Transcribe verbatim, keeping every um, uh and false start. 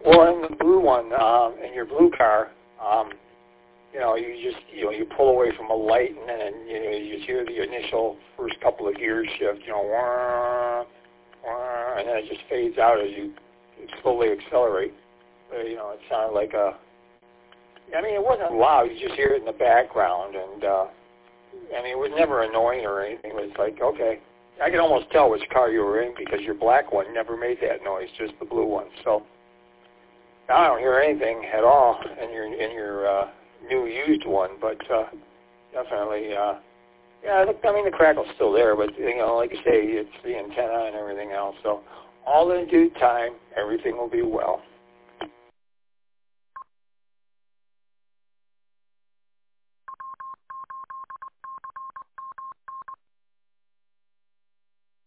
Well, in the blue one, um, in your blue car, um, you know, you just, you know, you pull away from a light, and then, you know, you just hear the initial first couple of gears shift, you know, wah, wah, and then it just fades out as you slowly accelerate. Uh, you know, it sounded like a, I mean, it wasn't loud. You just hear it in the background, and, uh, I mean, it was never annoying or anything. It was like, okay, I can almost tell which car you were in because your black one never made that noise, just the blue one. So now I don't hear anything at all in your, in your, uh, new used one, but uh, definitely, uh, yeah, I mean, the crackle's still there, but, you know, like I say, it's the antenna and everything else. So all in due time, everything will be well.